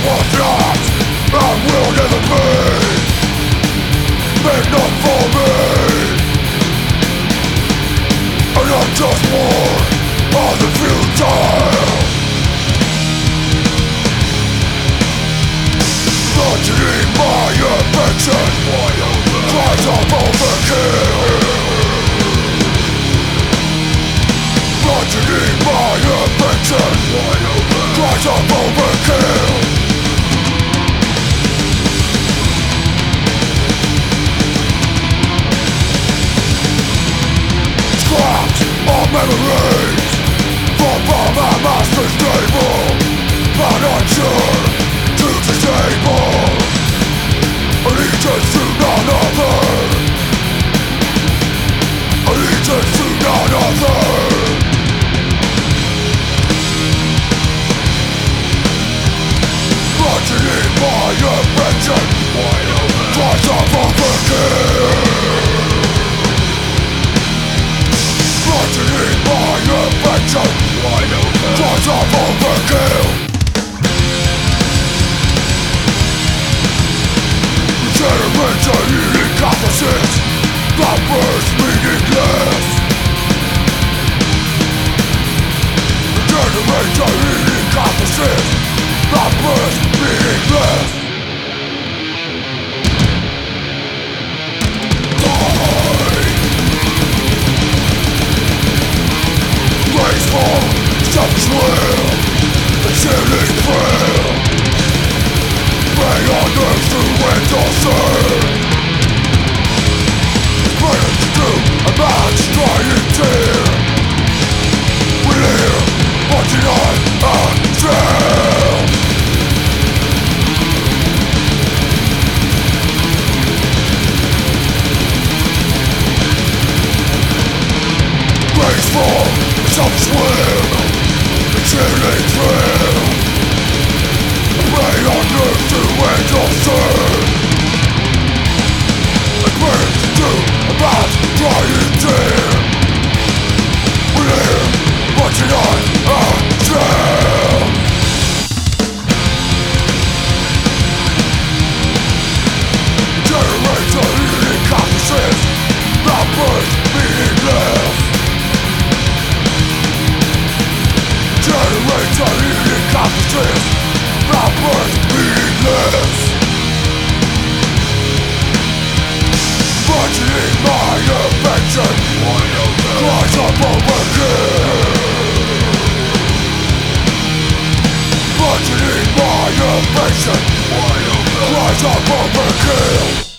was not and will never be. Made not for me, and I'm just born of the futile. Imagining my affection, cries of overkill. Imagining my affection, cries of overkill. Scrapped all memories from my master's table, but unsure to disable allegiance to none other. Allegiance to none other. Imagining my affection, cries of overkill. Imagining my affection, cries of overkill. Regeneration encompasses the first meaningless. Regeneration encompasses the first meaningless. Graceful, self-will, the chilling thrill. Prey on earth to endorser. Better to do a man's trying tear. We live, watching on a trail. Graceful, self-swim, the chilling thrill. Prey on earth to endorser. And better to do a man's trying tear. We live, watching on a trail. Generation encompasses the first meaningless. Generation encompasses the first meaningless. Imagining my affection, cries of overkill. Imagining my affection, cries of overkill.